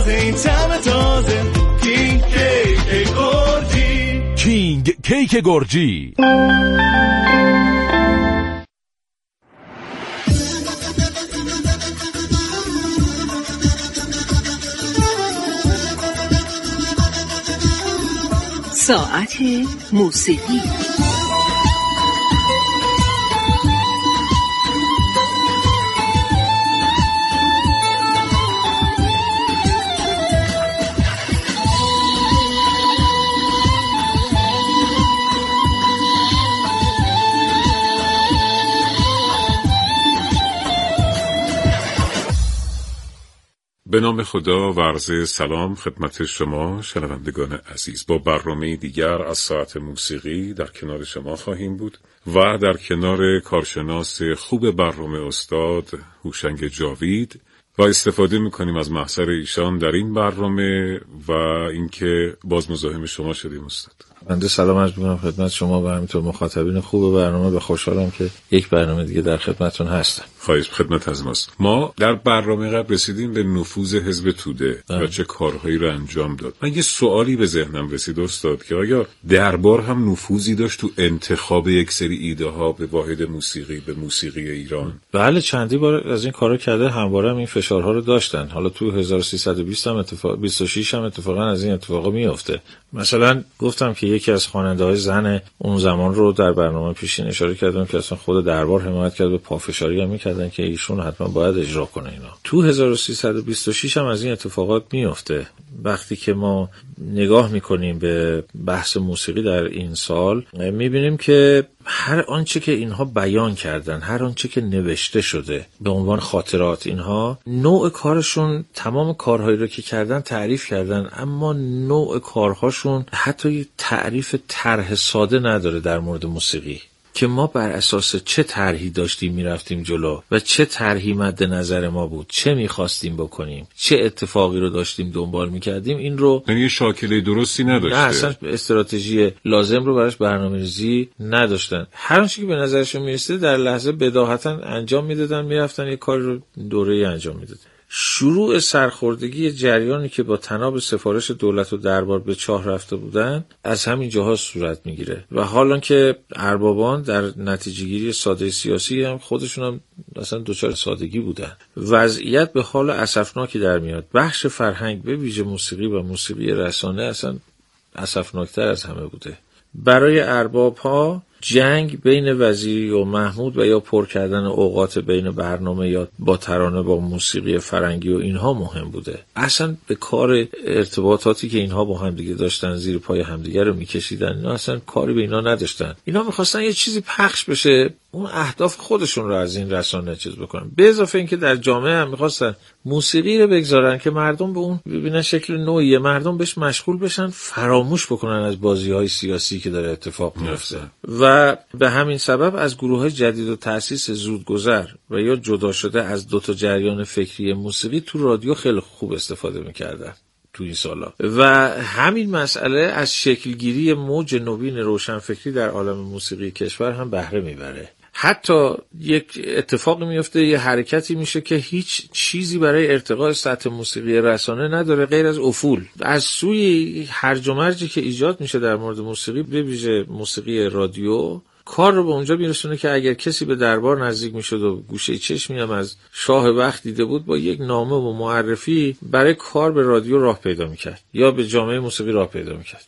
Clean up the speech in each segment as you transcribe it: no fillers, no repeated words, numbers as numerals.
این طعم تازه کینگ کیک گرجی. کینگ کیک گرجی. ساعت موسیقی. به نام خدا و عرض سلام خدمت شما شنوندگان عزیز. با برنامه دیگر از ساعت موسیقی در کنار شما خواهیم بود و در کنار کارشناس خوب برنامه استاد هوشنگ جاوید و استفاده میکنیم از محضر ایشان در این برنامه و اینکه باز مزاحم شما شدیم استاد. بنده سلام عرض می‌کنم خدمت شما و همینطور مخاطبین خوب برنامه. به خوشحالم که یک برنامه دیگه در خدمتتون هستم. خواهش خدمت از ماست. ما در برنامه قبل رسیدیم به نفوذ حزب توده و چه کارهایی رو انجام داد. من یه سوالی به ذهنم رسید استاد که آیا دربار هم نفوذی داشت تو انتخاب یک سری ایده ها به واحد موسیقی، به موسیقی ایران؟ بله، چندی بار از این کارا کرده، همواره هم این فشارها رو داشتن. حالا تو 1320 هم 26 هم اتفاقا از این اتفاقا میفته. مثلا گفتم که یکی از خواننده‌های زن اون زمان رو در برنامه پیشین اشاره کردم که اصلا خود دربار حمایت کرد، به پافشاری هم می‌کردن که ایشون حتما باید اجرا کنه اینا. تو 1326 هم از این اتفاقات میفته. وقتی که ما نگاه میکنیم به بحث موسیقی در این سال، میبینیم که هر آنچه که اینها بیان کردن، هر آنچه که نوشته شده به عنوان خاطرات، اینها نوع کارشون، تمام کارهایی رو که کردن تعریف کردن، اما نوع کارهاشون حتی تعریف طرح ساده نداره در مورد موسیقی که ما بر اساس چه طرحی داشتیم میرفتیم جلو و چه طرحی مد نظر ما بود، چه میخواستیم بکنیم، چه اتفاقی رو داشتیم دنبال میکردیم، این رو یعنی شاکله درستی نداشته. نه، اصلا استراتژی لازم رو براش برنامه‌ریزی نداشتن. هر آنچه که به نظرشون میرسید در لحظه بداهتا انجام میدادن، میرفتن یک کاری رو دوره‌ای انجام میدادن. شروع سرخوردگی جریانی که با تناب سفارش دولت و دربار به چاه رفته بودن از همین جاها صورت میگیره و حالا که اربابان در نتیجه‌گیری ساده سیاسی هم خودشون هم اصلا دوچار سادگی بودن، وضعیت به حال اسفناکی در میاد. بخش فرهنگ به ویژه موسیقی و موسیقی رسانه اصلا اسفناکتر از همه بوده. برای ارباب ها جنگ بین وزیری و محمود و یا پر کردن اوقات بین برنامه یا با ترانه با موسیقی فرنگی و اینها مهم بوده. اصلا به کار ارتباطاتی که اینها با همدیگه داشتن، زیر پای همدیگه رو میکشیدن، اینا اصلا کاری به اینا نداشتن. اینا میخواستن یه چیزی پخش بشه، اون اهداف خودشون رو از این رسانه چیز بکنن. به اضافه اینکه در جامعه هم میخواستن موسیقی رو بگذارن که مردم به اون ببینن شکل نوعیه، مردم بهش مشغول بشن، فراموش بکنن از بازی‌های سیاسی که داره اتفاق میفته. و به همین سبب از گروه‌های جدید و تأسیس زودگذر و یا جدا شده از دو تا جریان فکری موسیقی تو رادیو خیلی خوب استفاده می‌کردن تو این سالا و همین مسئله از شکلگیری موج نوین روشنفکری در عالم موسیقی کشور هم بهره میبره. حتی یک اتفاقی میفته، یه حرکتی میشه که هیچ چیزی برای ارتقاء سطح موسیقی رسانه نداره غیر از افول. از سوی هرج و مرجی که ایجاد میشه در مورد موسیقی، به ویژه موسیقی رادیو، کار رو به اونجا میرسونه که اگر کسی به دربار نزدیک میشد و گوشه چشمی هم از شاه وقت دیده بود، با یک نامه و معرفی برای کار به رادیو راه پیدا میکرد یا به جامعه موسیقی راه پیدا میکرد.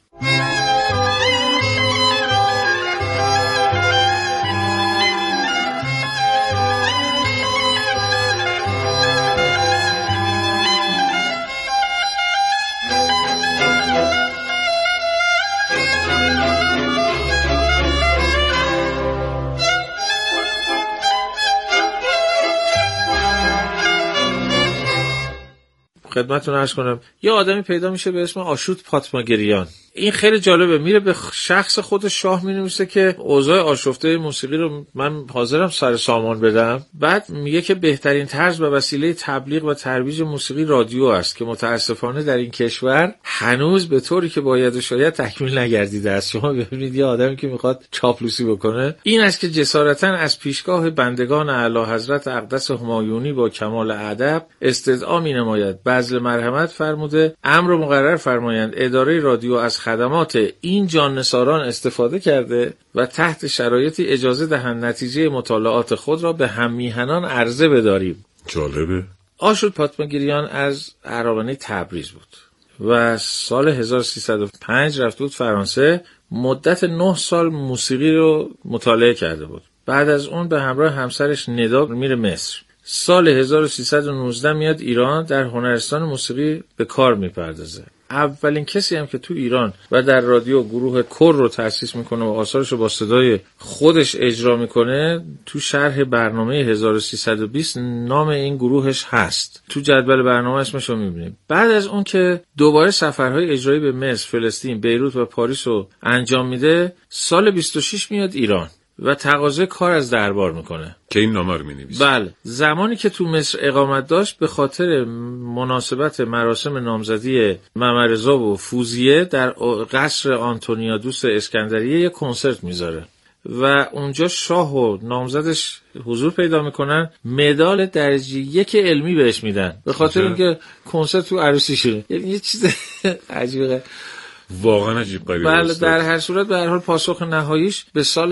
خدمتتون عرض کنم یه آدمی پیدا میشه به اسم آشوت پاتماگریان. این خیلی جالبه، میره به شخص خود شاه مینویسه که اوضاع آشفته موسیقی رو من حاضرم سر سامان بدم. بعد میگه که بهترین طرز و وسیله تبلیغ و ترویج موسیقی رادیو است که متاسفانه در این کشور هنوز به طوری که باید و شاید تکمیل نگردیده است. شما ببینید یه آدمی که میخواد چاپلوسی بکنه، این است که جسارتاً از پیشگاه بندگان اعلی حضرت اقدس همایونی با کمال ادب استدعا می‌نماید بذل مرحمت فرموده امر مقرر فرمایند اداره رادیو از خدمات این جان‌نثاران استفاده کرده و تحت شرایطی اجازه دهند نتیجه مطالعات خود را به هم میهنان عرضه بداریم. جالبه. آشوت پاتماگیریان از ارامنه تبریز بود و سال 1305 رفته بود فرانسه. مدت 9 سال موسیقی رو مطالعه کرده بود. بعد از اون به همراه همسرش ندا میره مصر. سال 1319 میاد ایران، در هنرستان موسیقی به کار میپردازه. اولین کسی هم که تو ایران و در رادیو گروه کور رو تأسیس میکنه و آثارش رو با صدای خودش اجرا میکنه، تو شرح برنامه 1320 نام این گروهش هست. تو جدول برنامه اسمش رو میبینیم. بعد از اون که دوباره سفرهای اجرایی به مصر، فلسطین، بیروت و پاریس رو انجام میده، سال 26 میاد ایران و تقاضای کار از دربار میکنه که این نامه رو مینویسه. بله. زمانی که تو مصر اقامت داشت به خاطر مناسبت مراسم نامزدی ممرزا و فوزیه در قصر آنتونیادوس اسکندریه یک کنسرت میذاره و اونجا شاه و نامزدش حضور پیدا میکنن. مدال درجه 1 علمی بهش میدن به خاطر اینکه کنسرت تو عروسی شده. یه چیز عجیبه، واقعا عجیب غریبه. بله. در هر صورت به هر حال پاسخ نهاییش به سال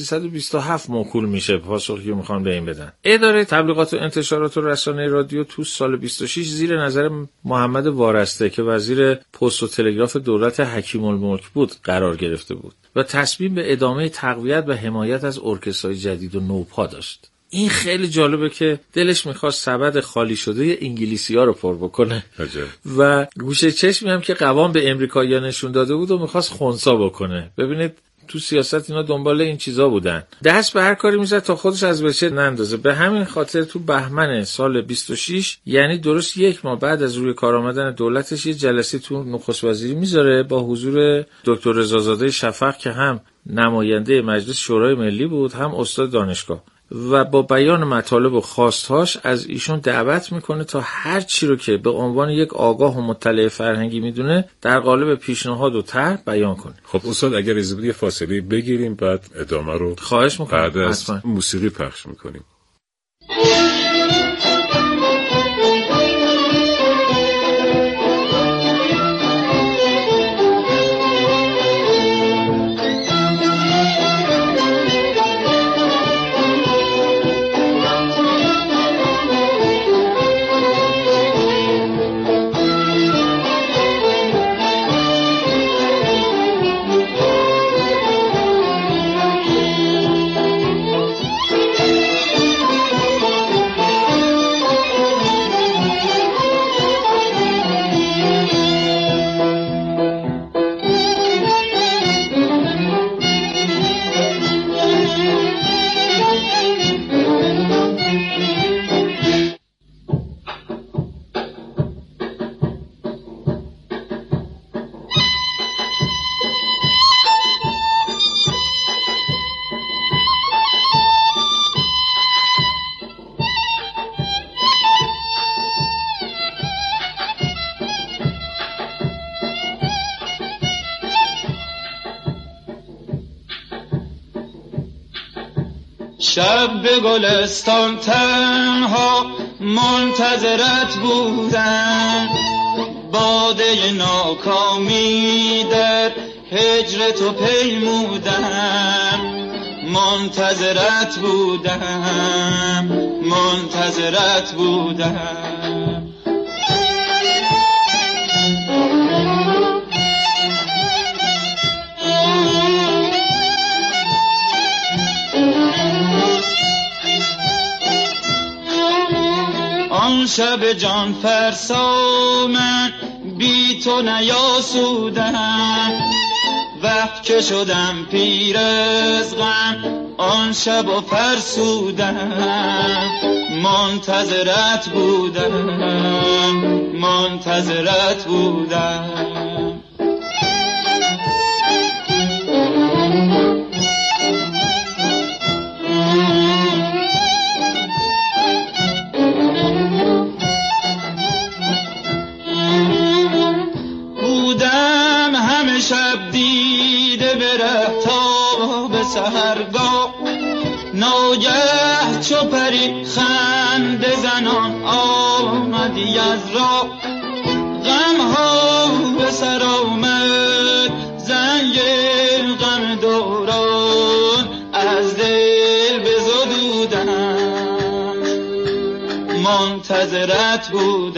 1327 موکول میشه، پاسخی که میخوان به این بدن. اداره تبلیغات و انتشارات و رسانه رادیو تو سال 26 زیر نظر محمد وارسته که وزیر پست و تلگراف دولت حکیم الملک بود قرار گرفته بود و تصمیم به ادامه تقویت و حمایت از ارکسترهای جدید و نوپا داشت. این خیلی جالبه که دلش میخواست سبد خالی شده انگلیسی‌ها رو پر بکنه و گوشه چشمی هم که قوام به امریکایی‌ها نشون داده بود و میخواست خنثی بکنه. ببینید تو سیاست اینا دنبال این چیزا بودن. دست به هر کاری میزد تا خودش از بچه نندازه. به همین خاطر تو بهمن سال 26 یعنی درست 1 ماه بعد از روی کار آمدن دولتش یه جلسه تو نخست وزیری میذاره با حضور دکتر رضازاده شفق که هم نماینده مجلس شورای ملی بود هم استاد دانشگاه و با بیان مطالب و خواستهاش از ایشون دعوت میکنه تا هر چی رو که به عنوان یک آگاه و مطلع فرهنگی میدونه در قالب پیشنهاد و طرح بیان کنه. خب استاد اگر اجازه بدید فاصله بگیریم بعد ادامه رو خواهش میکنم. بعد از موسیقی پخش میکنیم. شب به گلستان تنها منتظرت بودم، باده ناکامی در هجر تو پیمودم. منتظرت بودم، منتظرت بودم. آن شب جان فرسا من بی تو نیاسودم، وقت که شدم پیر از غم آن شب و فرسودم. منتظرت بودم، منتظرت بودم. سحرگاه ناگه چو پری خنده زنان آمدی از راه غمها به سر آمد زنگ غم دوران از دل بزدودم منتظرت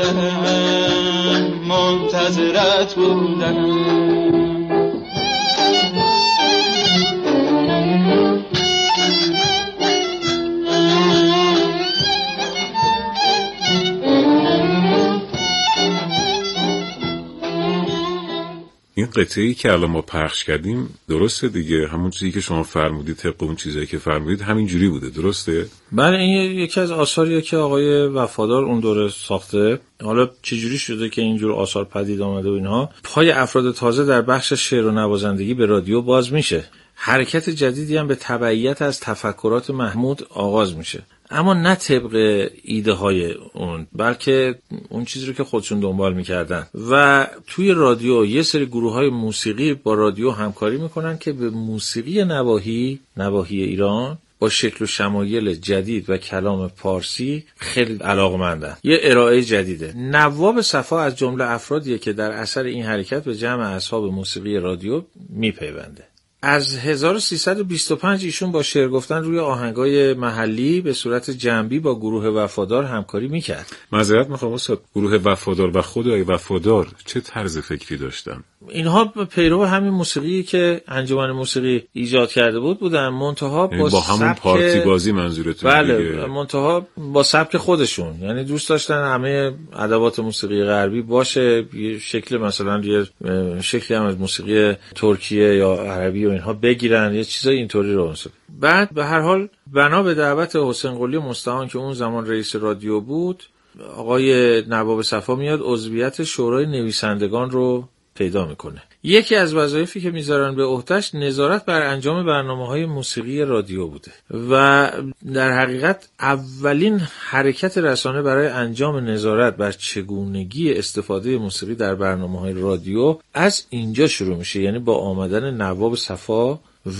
بودم این قطعه‌ای که الان ما پخش کردیم درسته دیگه؟ همون چیزی که شما فرمودید، طبق اون چیزایی که فرمودید همین جوری بوده، درسته؟ بله، این یکی از آثاریه که آقای وفادار اون دوره ساخته. حالا چجوری شده که اینجور آثار پدید آمده و اینها؟ پای افراد تازه در بخش شعر و نوازندگی به رادیو باز میشه. حرکت جدیدی هم به تبعیت از تفکرات محمود آغاز میشه، اما نه طبق ایده های اون، بلکه اون چیزی رو که خودشون دنبال میکردن. و توی رادیو یه سری گروه های موسیقی با رادیو همکاری میکنن که به موسیقی نواحی ایران با شکل و شمایل جدید و کلام پارسی خیلی علاقمندن. یه ارائه جدیده. نواب صفا از جمله افرادیه که در اثر این حرکت به جمع اصحاب موسیقی رادیو میپیونده. از 1325 ایشون با شعر گفتن روی آهنگای محلی به صورت جنبی با گروه وفادار همکاری میکرد. معذرت میخوام استاد، گروه وفادار و خدای وفادار چه طرز فکری داشتن؟ اینها پیرو همین موسیقی که انجمن موسیقی ایجاد کرده بودن، منتها با همون پارتی بازی منظورتون؟ بله، منتها با سبک خودشون. یعنی دوست داشتن همه ادوات موسیقی غربی باشه، یه شکل مثلا یه شکلی هم از موسیقی ترکیه یا عربی و اینها بگیرن، یه چیزای اینطوری رو. بعد به هر حال بنا به دعوت حسین قلی مستعان که اون زمان رئیس رادیو بود، آقای نواب صفا میاد عضویت شورای نویسندگان رو پیدا میکنه. یکی از وظایفی که میذارن به عهده‌اش نظارت بر انجام برنامه‌های موسیقی رادیو بوده و در حقیقت اولین حرکت رسانه برای انجام نظارت بر چگونگی استفاده موسیقی در برنامه‌های رادیو از اینجا شروع میشه، یعنی با آمدن نواب صفا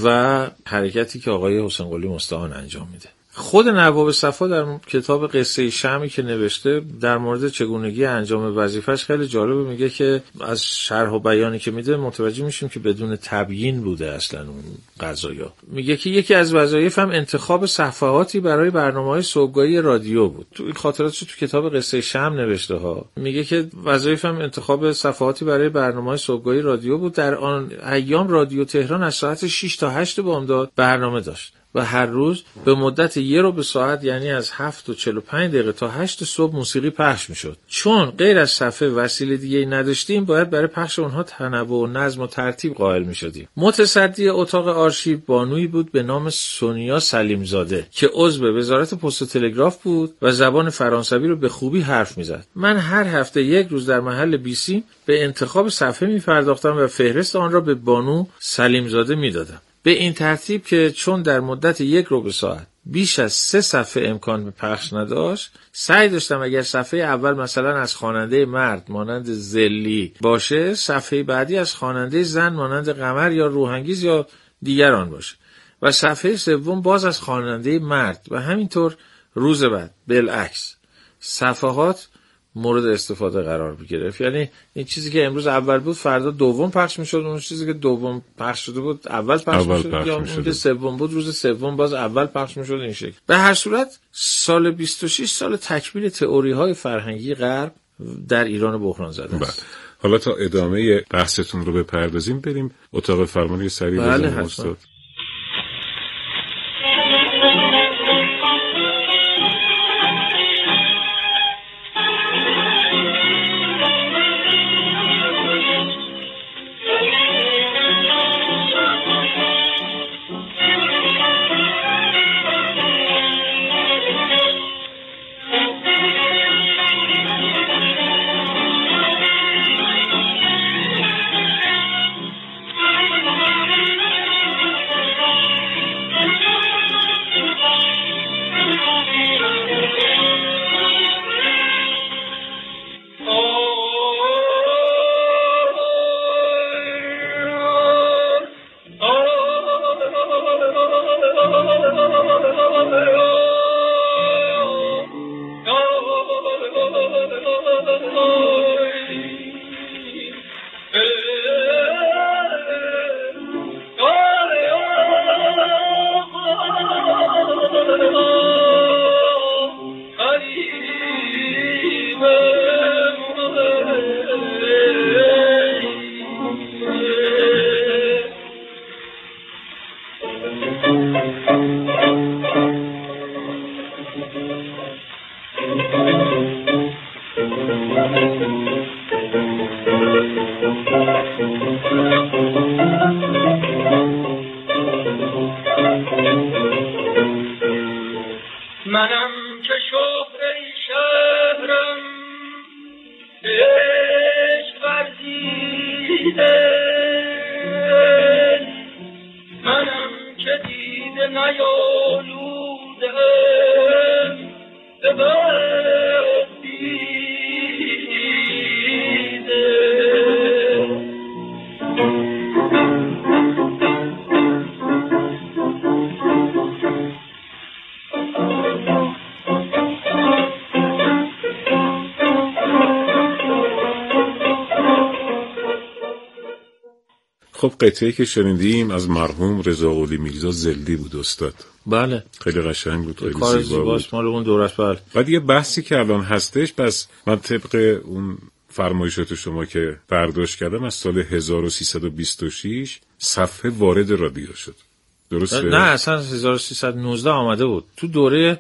و حرکتی که آقای حسین قلی مستعان انجام میده. خود نواب صفا در کتاب قصه شمعی که نوشته در مورد چگونگی انجام وظیفش خیلی جالبه. میگه که از شرح و بیانی که میده متوجه میشیم که بدون تبیین بوده اصلا اون قضایا. میگه که یکی از وظایفم انتخاب صفحاتی برای برنامه‌های صبحگاهی رادیو بود. تو این خاطراتش تو کتاب قصه شمع نوشته ها. میگه که وظایفم انتخاب صفحاتی برای برنامه‌های صبحگاهی رادیو بود. در آن ایام رادیو تهران از ساعت 6 تا 8 بامداد برنامه داشت و هر روز به مدت 1 ربع ساعت، یعنی از 7:45 تا 8 صبح موسیقی پخش میشد. چون غیر از صفحه وسیله دیگه‌ای نداشتیم، باید برای پخش اونها تنوع و نظم و ترتیب قائل میشدیم. متصدی اتاق آرشیو بانویی بود به نام سونیا سلیمزاده که عضو وزارت پست و تلگراف بود و زبان فرانسوی رو به خوبی حرف میزد. من هر هفته 1 روز در محل بیسیم به انتخاب صفحه میپرداختم و فهرست آن را به بانو سلیمزاده میدادم. به این ترتیب که چون در مدت 1 ربع ساعت بیش از 3 صفحه امکان به پخش نداشت، سعی داشتم اگر صفحه اول مثلا از خواننده مرد مانند زلی باشه، صفحه بعدی از خواننده زن مانند قمر یا روحانگیز یا دیگران باشه و صفحه سوم باز از خواننده مرد و همینطور روز بعد بالعکس صفحات مورد استفاده قرار بگیره. یعنی این چیزی که امروز اول بود فردا دوم پخش میشد، اون چیزی که دوم پخش شده بود اول پخش میشد، یا اون که سوم بود روز سوم باز اول پخش میشد. این شکل. به هر صورت سال 26 سال تکمیل تئوری های فرهنگی غرب در ایران بحران زده است. حالا تا ادامه بحثتون رو بپردازیم بریم اتاق فرمانی سریع بزنیم استاد. منم که دیده نیالوده به خب قطعه‌ای که شنیدیم از مرحوم رضا قلی میرزا زلدی بود استاد. بله خیلی قشنگ بود، خیلی کار زیبا بود. مال اون دوره است. بله. بعد یه بحثی که الان هستش، پس من طبق اون فرمایشات شما که برداشت کردم از سال 1326 صفحه وارد رادیو شد. درسته؟ نه اصلا 1319 آمده بود. تو دوره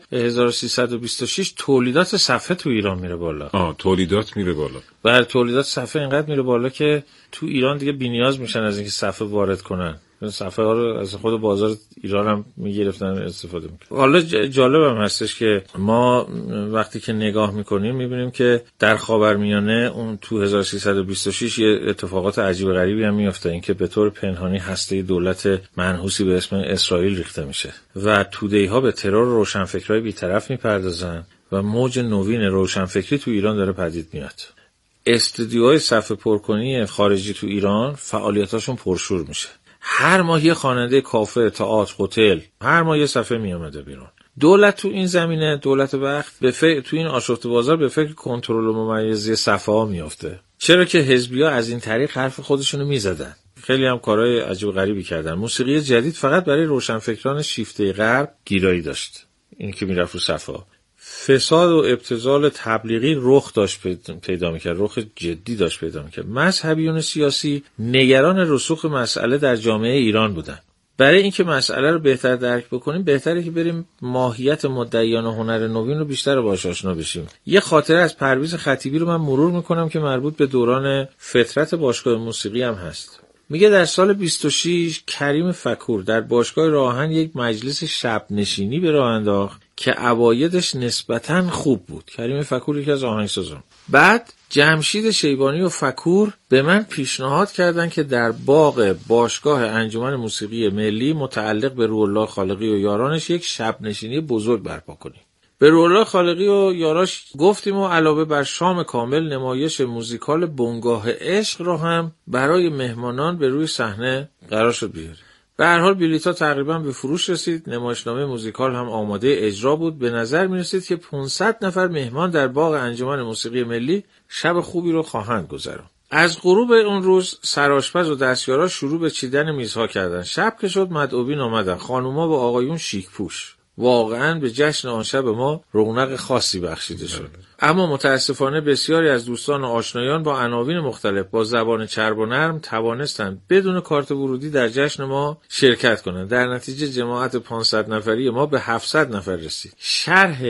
1326 تولیدات صفحه تو ایران میره بالا. تولیدات میره بالا. بر تولیدات صفحه اینقدر میره بالا که تو ایران دیگه بی‌نیاز میشن از اینکه صفحه وارد کنن. صفحه ها رو از خود بازار ایران هم میگرفتن استفاده میکنن. حالا جالب هم هستش که ما وقتی که نگاه میکنیم میبینیم که در خاورمیانه اون تو 1326 یه اتفاقات عجیب غریبی هم میفته. اینکه به طور پنهانی هسته دولت منحوسی به اسم اسرائیل ریخته میشه و توده‌ها به ترور روشنفکرای بی‌طرف میپردازن و موج نوین روشنفکری تو ایران داره پدید میاد. استودیوهای صفحه پرکنی خارجی تو ایران فعالیتاشون پرشور میشه. هر ماه یه خواننده کافه، تئاتر، هتل، هر ماه یه صفحه میامده بیرون. دولت تو این زمینه، دولت وقت تو این آشفته بازار به فکر کنترل و ممیزی صفحه ها میافته. چرا که حزبی‌ها از این طریق حرف خودشونو میزدن. خیلی هم کارهای عجیب غریبی کردن. موسیقی جدید فقط برای روشنفکران شیفته غرب گیرایی داشت. این که میرفت رو صفحه. فساد و ابتذال تبلیغی رخ داشت پیدا میکرد، رخ جدی داشت پیدا میکرد. مذهبیون سیاسی نگران رسوخ مسئله در جامعه ایران بودن. برای اینکه مسئله رو بهتر درک بکنیم بهتره که بریم ماهیت مدعیان هنر نوین رو بیشتر باهاش آشنا بشیم. یه خاطره از پرویز خطیبی رو من مرور میکنم که مربوط به دوران فترت باشگاه موسیقی هم هست. میگه در سال 26 کریم فکور در باشگاه راهن یک مجلس شب نشینی به راه انداخت که اوایدش نسبتاً خوب بود. کریم فکور یکی از آهنگسازان. بعد جمشید شیبانی و فکور به من پیشنهاد کردن که در باغ باشگاه انجمن موسیقی ملی متعلق به روح‌الله خالقی و یارانش یک شب نشینی بزرگ برپا کنیم. به روح‌الله خالقی و یاراش گفتیم و علاوه بر شام کامل نمایش موزیکال بنگاه عشق رو هم برای مهمانان به روی صحنه قرار شد بیاریم. به هر حال بلیط‌ها تقریبا به فروش رسید. نمایشنامه موزیکال هم آماده اجرا بود. به نظر می‌رسید که 500 نفر مهمان در باغ انجمن موسیقی ملی شب خوبی رو خواهند گذراند. از غروب اون روز سرآشپز و دستیارا شروع به چیدن میزها کردن. شب که شد مدعوین آمدن. خانوما و آقایون شیک پوش. واقعاً به جشن آن شب ما رونق خاصی بخشیده شد. اما متاسفانه بسیاری از دوستان و آشنایان با عناوین مختلف با زبان چرب و نرم توانستند بدون کارت ورودی در جشن ما شرکت کنند. در نتیجه جماعت 500 نفری ما به 700 نفر رسید. شرح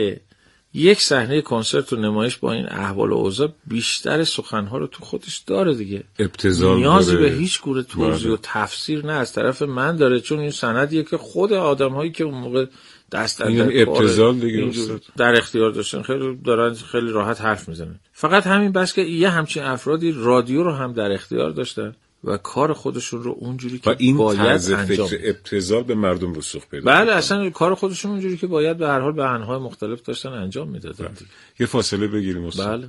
یک صحنه کنسرت و نمایش با این احوال و اوضاع بیشتر سخنها رو تو خودش داره دیگه. ابتذال نیازی به هیچ گونه توضیح و تفسیر نه از طرف من داره، چون این سندیه که خود آدم‌هایی که اون موقع دست یعنی ابتذال دیگه در اختیار داشتن خیلی دارن خیلی راحت حرف میزنن. فقط همین بس که یه همچین افرادی رادیو رو هم در اختیار داشتن و کار خودشون رو اونجوری که باید انجام فکر ابتذال به مردم رسوخ پیدا. بله اصلا کار خودشون اونجوری که باید به هر حال به انواع مختلف داشتن انجام میدادن. یه فاصله بگیریم استاد. بله.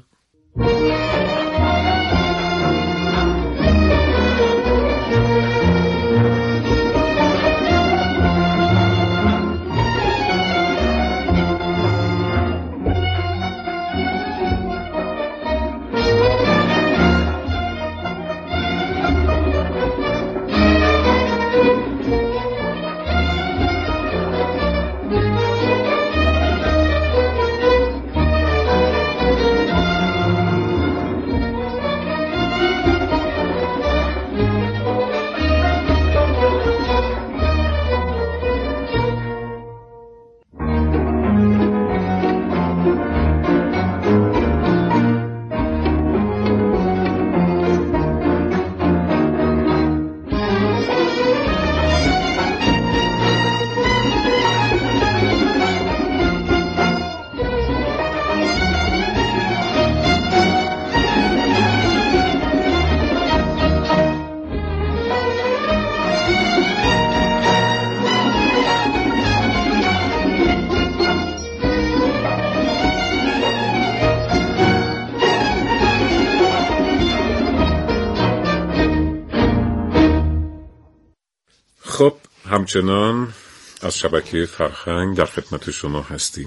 خب همچنان از شبکه فرهنگ در خدمت شما هستیم.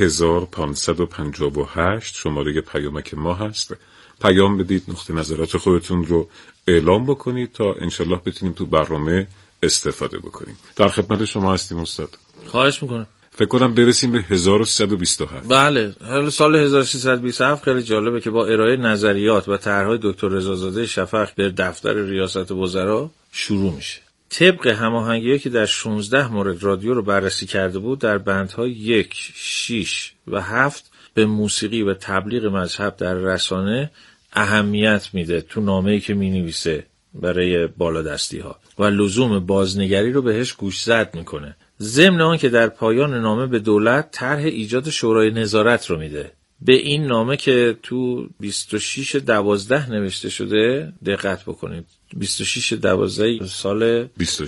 30558 شماره پیامک ما هست. پیام بدید، نقطه نظرات خودتون رو اعلام بکنید تا انشالله بتونیم تو برنامه استفاده بکنیم. در خدمت شما هستیم استاد. خواهش میکنم. فکر کنم برسیم به 1327. بله، سال 1327 خیلی جالبه که با ارائه نظریات و طرح‌های دکتر رضازاده شفق در دفتر ریاست وزرا شروع میشه. طبق هماهنگی‌هایی که در 16 مورد رادیو رو بررسی کرده بود، در بندهای 1، 6 و 7 به موسیقی و تبلیغ مذهب در رسانه اهمیت میده تو نامه‌ای که مینویسه برای بالادستی‌ها و لزوم بازنگری رو بهش گوشزد میکنه. ضمن آن که در پایان نامه به دولت طرح ایجاد شورای نظارت رو میده. به این نامه که تو 26/12 نوشته شده دقت بکنید. 26/12 سال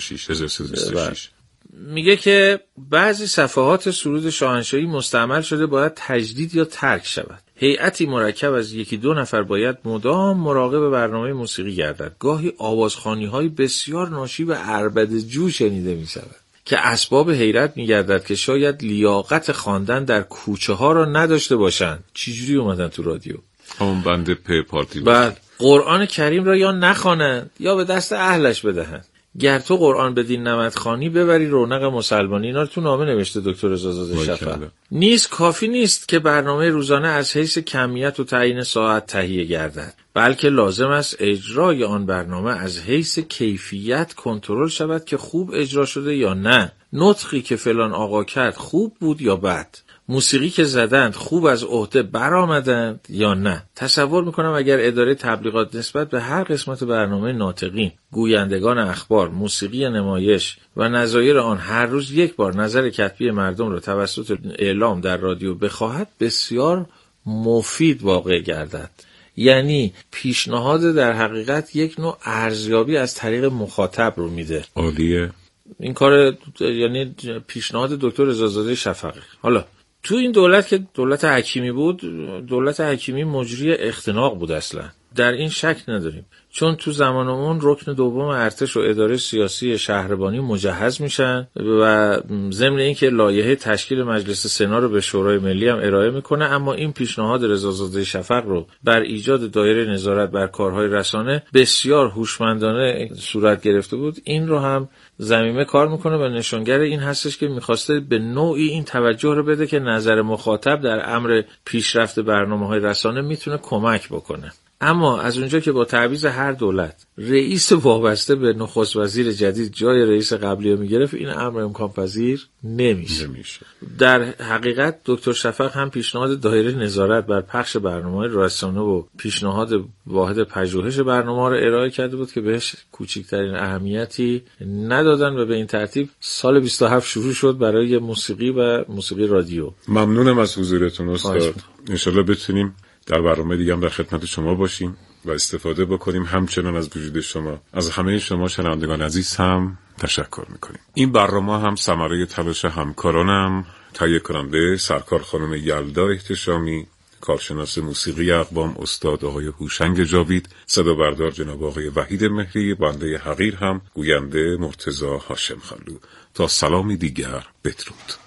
26 میگه که بعضی صفحات سرود شاهنشاهی مستعمل شده باید تجدید یا ترک شود. هیئتی مرکب از 1-2 نفر باید مدام مراقب برنامه موسیقی گردد. گاهی آوازخوانی‌های بسیار ناشی و عربده‌جو شنیده می‌شود که اسباب حیرت می‌گردد که شاید لیاقت خواندن در کوچه ها را نداشته باشند. چجوری اومدن تو رادیو؟ همون بنده پارتی. بعد قرآن کریم را یا نخوانند یا به دست اهلش بدهند. گر تو قرآن بدین نمدخوانی ببری رونق مسلمانی. اینا رو تو نامه نوشته دکتر رضازاده شفق. نیست کافی نیست که برنامه روزانه از حیث کمیت و تعیین ساعت تهیه گردد، بلکه لازم است اجرای آن برنامه از حیث کیفیت کنترل شود که خوب اجرا شده یا نه. نطقی که فلان آقا کرد خوب بود یا بد. موسیقی که زدند خوب از عهده برآمدند یا نه. تصور میکنم اگر اداره تبلیغات نسبت به هر قسمت برنامه ناطقین، گویندگان اخبار، موسیقی نمایش و نظایر آن هر روز یک بار نظر کتبی مردم را توسط اعلام در رادیو بخواهد، بسیار مفید واقع گردد. یعنی پیشنهاد در حقیقت یک نوع ارزیابی از طریق مخاطب رو میده. عالیه. این کار یعنی پیشنهاد دکتر رضازاده شفق. حالا تو این دولت که دولت حکیمی بود، دولت حکیمی مجری اختناق بود اصلا. در این شک نداریم. چون تو زمان اون رکن دوم ارتش و اداره سیاسی شهربانی مجهز میشن و ضمن این که لایحه تشکیل مجلس سنا رو به شورای ملی هم ارائه میکنه، اما این پیشنهاد رضازاده شفق رو بر ایجاد دایره نظارت بر کارهای رسانه بسیار هوشمندانه صورت گرفته بود. این رو هم ضمیمه کار میکنه و نشانگر این هستش که میخواسته به نوعی این توجه رو بده که نظر مخاطب در امر پیشرفت برنامه‌های رسانه میتونه کمک بکنه. اما از اونجا که با تعویض هر دولت رئیس وابسته به نخست وزیر جدید جای رئیس قبلی رو میگرفت، این امر امکان پذیر نمیشه. در حقیقت دکتر شفق هم پیشنهاد دایره نظارت بر پخش برنامه‌های رسانه و پیشنهاد واحد پژوهش برنامه‌ها رو ارائه کرده بود که بهش کوچکترین اهمیتی ندادن و به این ترتیب سال 27 شروع شد برای موسیقی و موسیقی رادیو. ممنونم از حضورتون استاد. انشالله بتونیم در برنامه دیگه هم در خدمت شما باشیم و استفاده بکنیم. همچنان از وجود شما، از همه شما شنوندگان عزیز هم تشکر میکنیم. این برنامه هم ثمره تلاش همکارانم، تهیه کننده سرکار خانم یلدا احتشامی، کارشناس موسیقی اقوام استاد آقای هوشنگ جاوید، صدا بردار جناب آقای وحید مهری، بنده حقیر هم گوینده مرتضی هاشم خانلو. تا سلامی دیگر بدرود.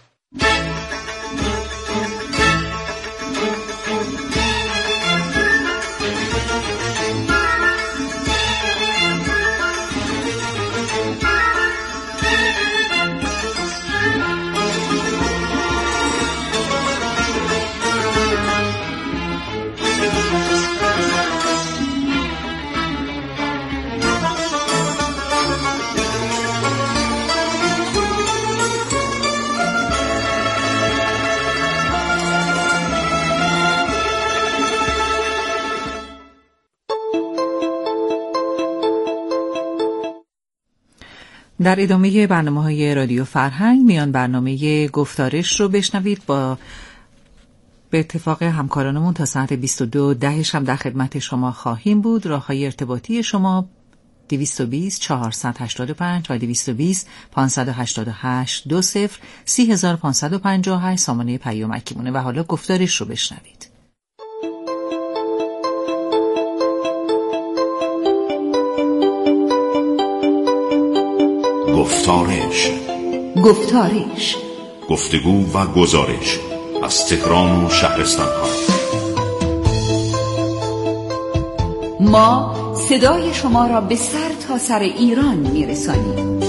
در ادامه برنامه‌های رادیو فرهنگ میان برنامه گفتارش رو بشنوید. به اتفاق همکارانمون تا ساعت 22:10 هم در خدمت شما خواهیم بود. راه‌های ارتباطی شما 220 485 و 220 588 20 3558 سامانه پیامکی مونه. و حالا گفتارش رو بشنوید. گفتارش. گفتگو و گزارش از تهران و شهرستان‌ها. ما صدای شما را به سر تا سر ایران می‌رسانیم.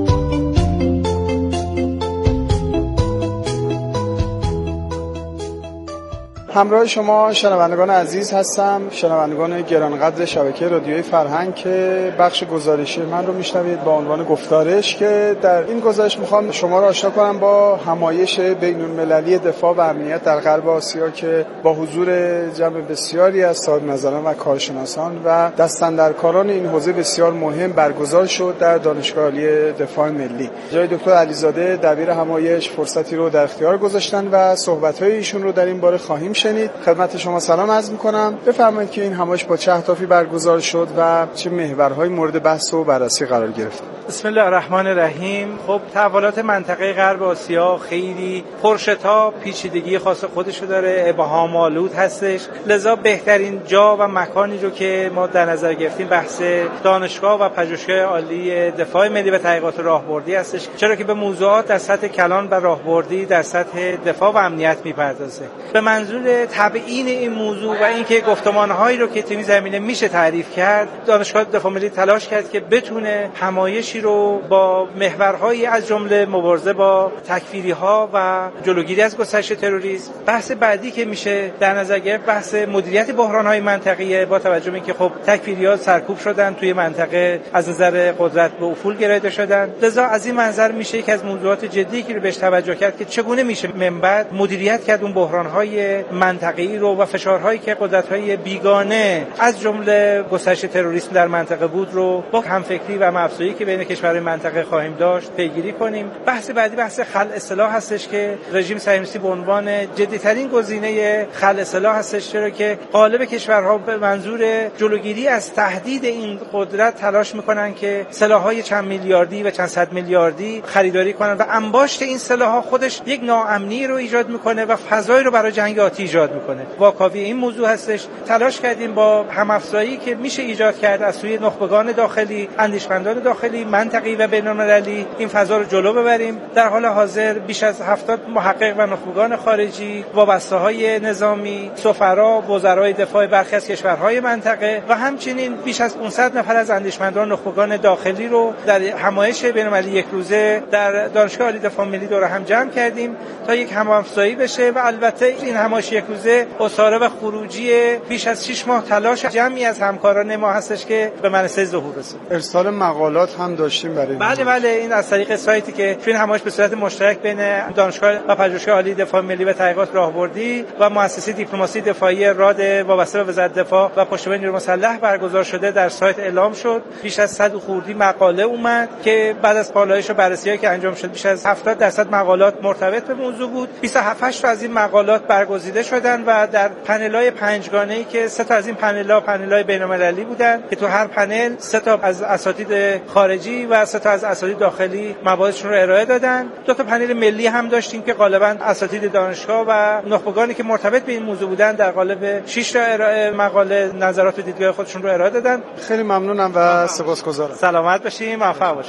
همراه شما شنوندگان عزیز هستم، شنوندگان گرانقدر شبکه رادیوی فرهنگ که بخش گزارشی من رو میشنوید با عنوان گفتارش، که در این گزارش میخوام شما رو آشنا کنم با همایش بین‌المللی دفاع و امنیت در غرب آسیا که با حضور جمع بسیاری از صاحب‌نظران و کارشناسان و دستاندرکاران این حوزه بسیار مهم برگزار شد در دانشگاه عالی دفاع ملی. جای دکتر علیزاده دبیر همایش فرصتی رو در اختیار گذاشتن و صحبت‌های ایشون رو در این باره خواهیم شنید. خدمت شما سلام عرض می‌کنم. بفرمایید که این همایش با چه اهدافی برگزار شد و چه محورهای مورد بحث و بررسی قرار گرفت. بسم الله الرحمن الرحیم. خب تحولات منطقه غرب آسیا خیلی پرشتاب، پیچیدگی خاص خودشو داره، ابهام‌آلود هستش. لذا بهترین جا و مکانی رو که ما در نظر گرفتیم بحث دانشگاه و پژوهشگاه عالی دفاع ملی و تحقیقات راهبردی هستش، چرا که به موضوعات در سطح کلان و راهبردی در سطح دفاع و امنیت میپردازه. به منظور تبیین این موضوع و اینکه گفتمان‌هایی رو که تو این زمینه میشه تعریف کرد، دانشگاه دفاع ملی تلاش کرد که بتونه همایشی رو با محورهایی از جمله مبارزه با تکفیری‌ها و جلوگیری از گسترش تروریسم. بحث بعدی که میشه در نظر گرفت بحث مدیریت بحران‌های منطقه‌ای، با توجه به اینکه خب تکفیری‌ها سرکوب شدن توی منطقه، از نظر قدرت به افول گراییده شدن. لذا از این منظر میشه یک از موضوعات جدی که بهش توجه کرد که چگونه میشه من بعد مدیریت کرد اون بحران‌های منطقه‌ای رو و فشارهایی که قدرت‌های بیگانه از جمله گسترش تروریسم در منطقه بود رو با همفکری و هم‌افزایی که بین کشورهای منطقه خواهیم داشت پیگیری کنیم. بحث بعدی بحث خلع سلاح هستش که رژیم صهیونیستی به عنوان جدی‌ترین گزینه خلع سلاح هستش، چرا که غالب کشورها به منظور جلوگیری از تهدید این قدرت تلاش می‌کنن که سلاح‌های چند میلیاردی و چند صد میلیاردی خریداری کنن و انباشت این سلاح‌ها خودش یک ناامنی رو ایجاد می‌کنه و فضایی رو برای جنگ آتی ایجاد می‌کنه. واکاوی این موضوع هستش. تلاش کردیم با هم‌افزایی که میشه ایجاد کرد از سوی نخبگان داخلی، اندیشمندان داخلی، منطقه‌ای و بین‌المللی این فضا رو جلو ببریم. در حال حاضر بیش از 70 محقق و نخبگان خارجی، وابسته‌های نظامی، سفرا، وزرای دفاع برخی از کشورهای منطقه و همچنین بیش از 500 نفر از اندیشمندان نخبگان داخلی رو در همایش بین‌المللی یک روزه در دانشگاه عالی دفاع ملی دور هم جمع کردیم تا یک هم‌افزایی بشه و البته این همایش یک روزه اصاره و خروجی بیش از 6 ماه تلاش جمعی از همکاران ما هستش که به منصه ظهور رسید. ارسال مقالات هم داشتیم برای بله این از طریق سایتی که این همایش به صورت مشترک بین دانشگاه و پژوهشگاه عالی دفاع ملی و تحقیقات راهبردی و مؤسسه دیپلماسی دفاعی راد وابسته به وزارت دفاع و پشتیبانی نیروی مسلح برگزار شده در سایت اعلام شد. بیش از 100 خوردی مقاله اومد که بعد از پالایش و بررسی‌هایی که انجام شد بیش از 70% مقالات مرتبط به موضوع بود. 27 تا از این مقالات برگزیده شدن و در پنل‌های 5 گانه‌ای که 3 تا از این پنل‌های بین‌المللی بودن که تو هر پنل 3 تا از اساتید خارجی و 3 تا از اساتید داخلی مباحثشون رو ارائه دادن. 2 تا پنل ملی هم داشتیم که غالباً اساتید دانشگاه و نخبگانی که مرتبط به این موضوع بودن در قالب 6 تا ارائه مقاله نظرات و دیدگاه خودشون رو ارائه دادن. خیلی ممنونم و سپاسگزارم. سلامت باشین، موفق باشین.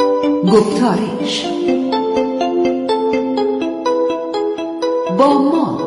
گفتارش با ما